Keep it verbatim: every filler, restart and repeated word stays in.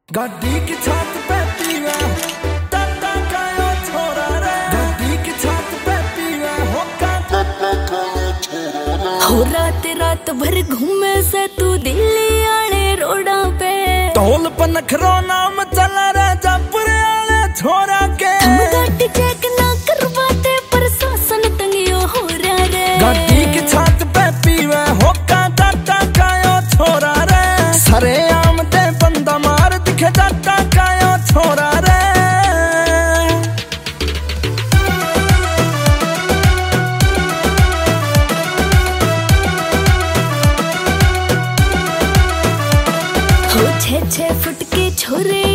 गाड़ी की छत पे पीवा टाटा कायो छोरा रे। गाड़ी की छत पे पीवा हो टाटा कायो छोरा रे। हो रात रात भर घूमे से तू दिल्ली आले रोडा पे। टोल पर नखरो नाम चला रे जयपुर आले छोरा के। हम गाड़ी चेक ना करवाते पर शासन तंगियो हो रहा रे। गाड़ी की छत पे पीवा हो टाटा कायो छोरा रे। सरे आम दे बंदा मार दिखे टाटा कायो छोरा रे। हो छे छे फुट के छोरे